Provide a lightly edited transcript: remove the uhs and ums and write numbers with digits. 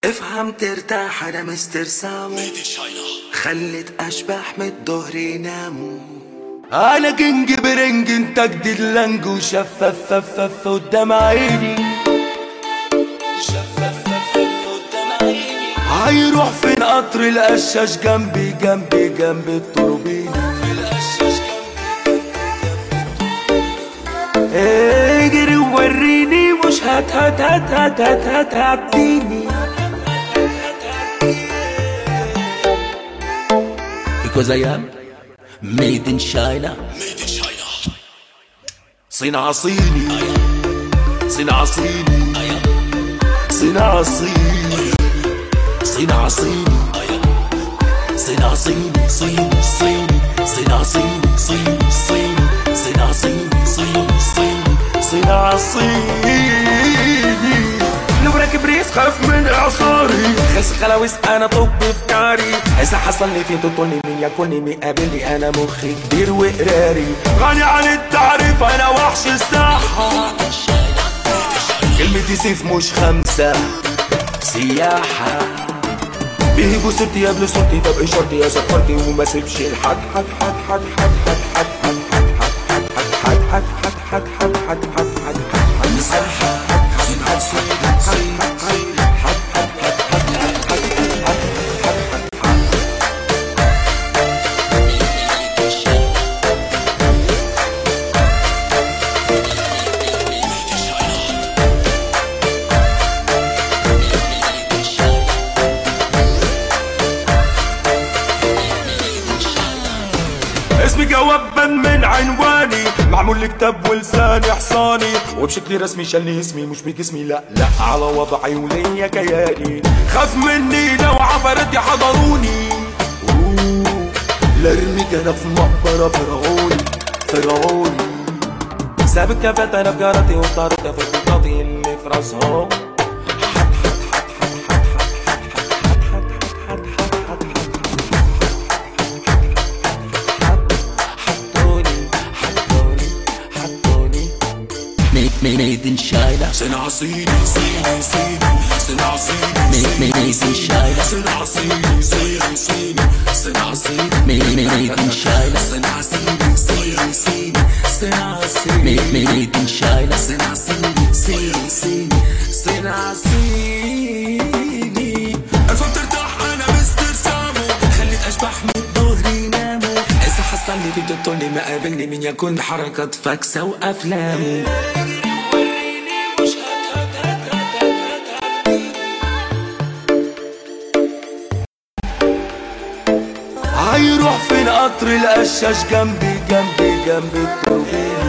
افهم ترتاح انا مستر سامو، خلت اشباح من الظهر يناموا. انا كينج برنج انت جديد لانج وشفاف قدام عيني، هيروح فين قطر القشاش جنبي جنب التوربينة. اجري ووريني مش هتعديني. Because I am made in China. صناعة صيني، صناعة صيني، صناعة صيني، صناعة صيني، صناعة صيني، صيني صيني، صناعة صيني، صيني صيني، صناعة صيني، صيني صيني، صناعة صيني. لو راكب ريس خاف من اعصاري، خس خلاويس انا طب افكاري. اذا حصل لي فين تطولني مين ياكلني مين قابلني، انا مخي كبير وقراري. غني عن التعريف انا وحش الساحة، كلمتي سيف مش خمسة سياحة. بيهيبوا صورتي قبل صورتي، طب اشارتي يا سفرتي وما سيبش الحد حد حد حد حد حد حد حد حد حد حد حد حد اسمي جوابا من عنواني، معمول لي كتاب ولساني حصاني، وبشكل رسمي شالني اسمي مش بجسمي، لا لا على وضعي وليا كياني. خاف مني لو عفرتي حضروني، لارميك انا في مقبرة فرعوني فرعوني. ساب الكافات انا بجارتي وطارت في القطاطي اللي في راسهم. Made in China. صناعة صيني صيني صيني، صناعة صيني made in China. صناعة صيني صيني صيني، صناعة صيني made in China. صناعة صيني صيني صيني، صناعة صيني made in China. صناعة صيني صيني صيني، صناعة صيني. افهم ترتاح انا مستر سامو، خليت اشباح من الظهر يناموا. اذا حصل لي في تطولني ما قابلني مين يكون حركات فاكسة وافلام. هيروح فين قطر القشاش جنبي جنب التوربينة.